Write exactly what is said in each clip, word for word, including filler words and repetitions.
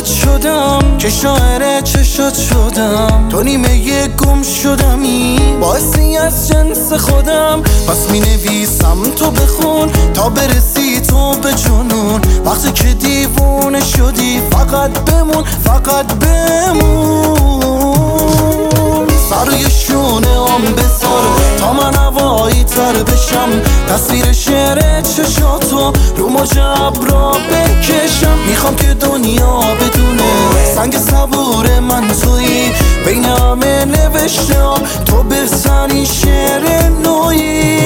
شدم که شاعر چشات شدم، تو نیمه گم شدمی باعثی از جنس خودم. پس می نویسم تو بخون تا برسی تو به جنون، وقتی که دیوونه شدی فقط بمون فقط بمون. سر روی شونه هم بذار تا من هوایی تر بشم، تصویر شعر چشاتو رو مجب را بکشم. میخوام که دنیا بدونه سنگ صبور من تویی، بین همه نوشتم تو بهترین شعر نویی.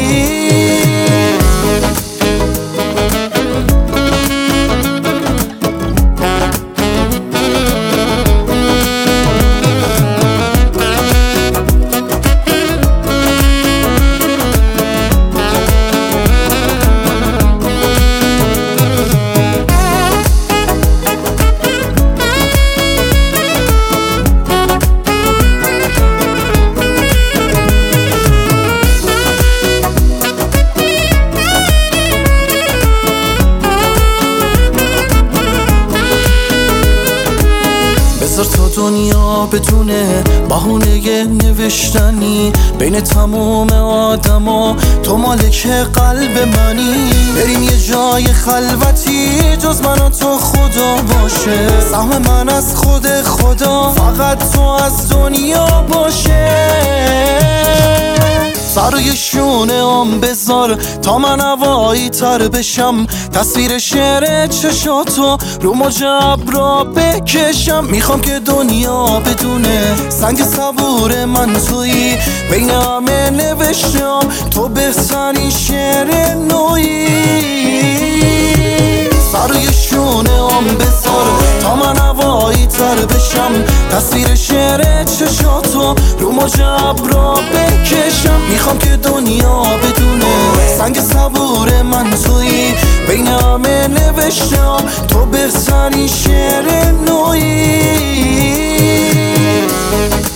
بذار تا دنیا بدونه بهونه نوشتنی، بین تموم آدما تو مالک قلب منی. بریم یه جای خلوتی جز من و تو خدا باشه، سهم من از خود خدا فقط تو از دنیا باشه. سر روی شونه هم بذار تا من هوایی تر بشم، تصویر شعر چشاتو رو مجب را بکشم. میخوام که دنیا بدونه سنگ صبور من تویی، بین همه نوشتم تو بهترین شعر نویی. سر روی شونه هم بذار تا من هوایی تر بشم، تصویر شعر چشاتو رو مجب را بکشم. میخوام که دنیا بدونه سنگ صبور من تویی، بین همه نوشتم تو بهترین شعر نویی.